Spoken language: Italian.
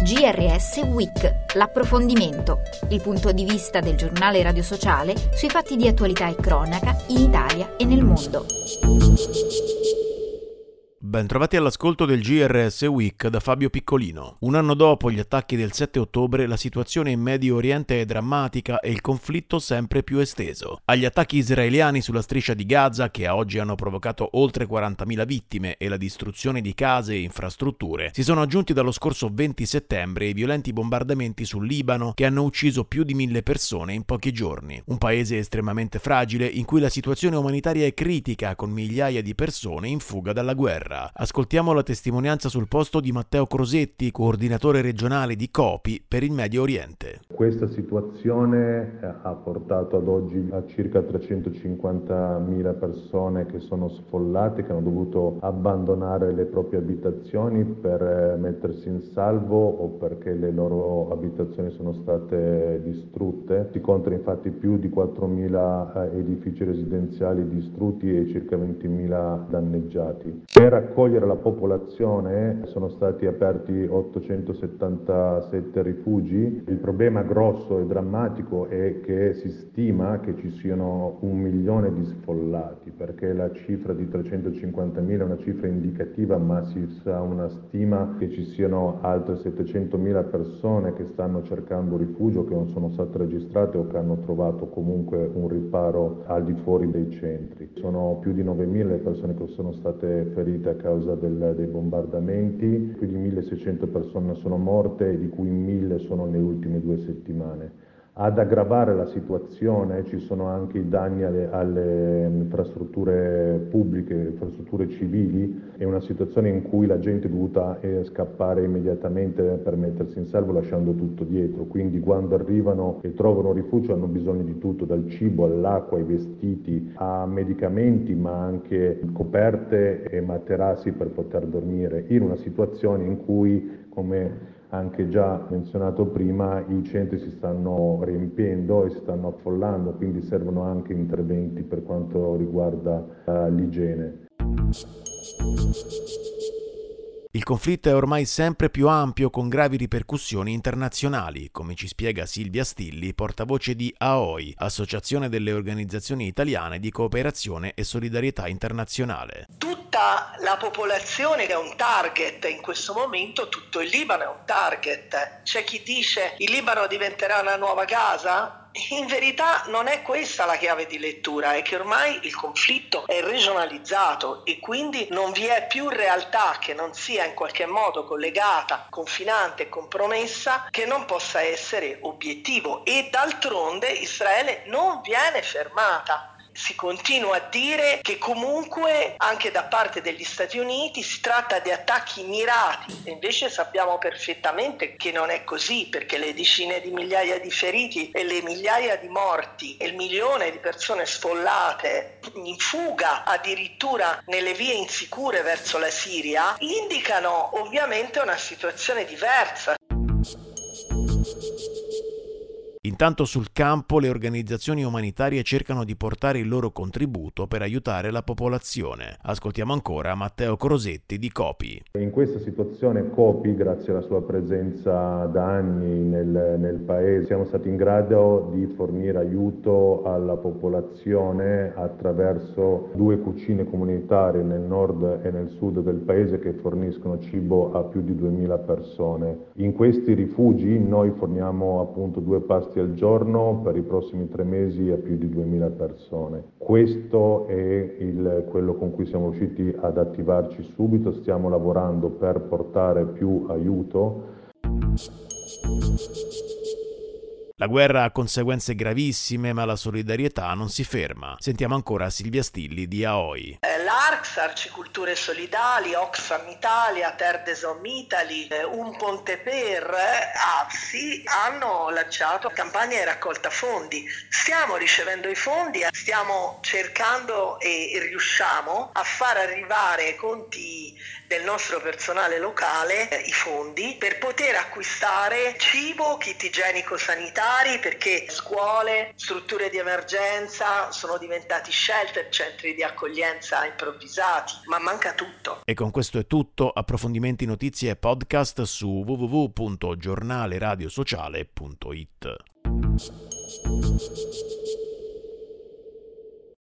GRS Week, l'approfondimento, il punto di vista del giornale radio sociale sui fatti di attualità e cronaca in Italia e nel mondo. Ben trovati all'ascolto del GRS Week da Fabio Piccolino. Un anno dopo gli attacchi del 7 ottobre, la situazione in Medio Oriente è drammatica e il conflitto sempre più esteso. Agli attacchi israeliani sulla striscia di Gaza, che a oggi hanno provocato oltre 40.000 vittime e la distruzione di case e infrastrutture, si sono aggiunti dallo scorso 20 settembre i violenti bombardamenti sul Libano, che hanno ucciso più di 1.000 persone in pochi giorni. Un paese estremamente fragile in cui la situazione umanitaria è critica, con migliaia di persone in fuga dalla guerra. Ascoltiamo la testimonianza sul posto di Matteo Crosetti, coordinatore regionale di COPI per il Medio Oriente. Questa situazione ha portato ad oggi a circa 350.000 persone che sono sfollate, che hanno dovuto abbandonare le proprie abitazioni per mettersi in salvo o perché le loro abitazioni sono state distrutte. Si contano infatti più di 4.000 edifici residenziali distrutti e circa 20.000 danneggiati. Per accogliere la popolazione sono stati aperti 877 rifugi. Il problema grosso e drammatico è che si stima che ci siano 1 milione di sfollati, perché la cifra di 350.000 è una cifra indicativa, ma si sa una stima che ci siano altre 700.000 persone che stanno cercando rifugio, che non sono state registrate o che hanno trovato comunque un riparo al di fuori dei centri. Sono più di 9.000 le persone che sono state ferite a causa dei bombardamenti, più di 1.600 persone sono morte, di cui 1.000 sono nelle ultime 2 settimane. Ad aggravare la situazione ci sono anche i danni alle infrastrutture pubbliche, infrastrutture civili. È una situazione in cui la gente è dovuta scappare immediatamente per mettersi in salvo lasciando tutto dietro. Quindi quando arrivano e trovano rifugio hanno bisogno di tutto, dal cibo all'acqua, ai vestiti, a medicamenti, ma anche coperte e materassi per poter dormire, in una situazione in cui, come anche già menzionato prima, i centri si stanno riempiendo e si stanno affollando, quindi servono anche interventi per quanto riguarda l'igiene. Il conflitto è ormai sempre più ampio, con gravi ripercussioni internazionali, come ci spiega Silvia Stilli, portavoce di AOI, Associazione delle Organizzazioni Italiane di Cooperazione e Solidarietà Internazionale. Tutta la popolazione è un target in questo momento, tutto il Libano è un target. C'è chi dice il Libano diventerà una nuova Gaza? In verità non è questa la chiave di lettura, è che ormai il conflitto è regionalizzato e quindi non vi è più realtà che non sia in qualche modo collegata, confinante e compromessa, che non possa essere obiettivo, e d'altronde Israele non viene fermata. Si continua a dire che comunque anche da parte degli Stati Uniti si tratta di attacchi mirati, e invece sappiamo perfettamente che non è così, perché le decine di migliaia di feriti e le migliaia di morti e il milione di persone sfollate in fuga addirittura nelle vie insicure verso la Siria indicano ovviamente una situazione diversa. Intanto sul campo le organizzazioni umanitarie cercano di portare il loro contributo per aiutare la popolazione. Ascoltiamo ancora Matteo Crosetti di COPI. In questa situazione COPI, grazie alla sua presenza da anni nel paese, siamo stati in grado di fornire aiuto alla popolazione attraverso 2 cucine comunitarie nel nord e nel sud del paese che forniscono cibo a più di 2.000 persone. In questi rifugi noi forniamo appunto 2 pasti al giorno per i prossimi 3 mesi a più di 2.000 persone. Questo è quello con cui siamo riusciti ad attivarci subito. Stiamo lavorando per portare più aiuto. La guerra ha conseguenze gravissime, ma la solidarietà non si ferma. Sentiamo ancora Silvia Stilli di AOI. L'ARCS, Arciculture Solidali, Oxfam Italia, Terre des Hommes Italy, Un Ponte per, AFSI hanno lanciato campagna di raccolta fondi. Stiamo ricevendo i fondi, stiamo cercando e riusciamo a far arrivare ai conti del nostro personale locale i fondi per poter acquistare cibo, kit igienico-sanitari, perché scuole, strutture di emergenza sono diventati shelter, centri di accoglienza improvvisati, ma manca tutto. E con questo è tutto. Approfondimenti, notizie e podcast su www.giornaleradiosociale.it.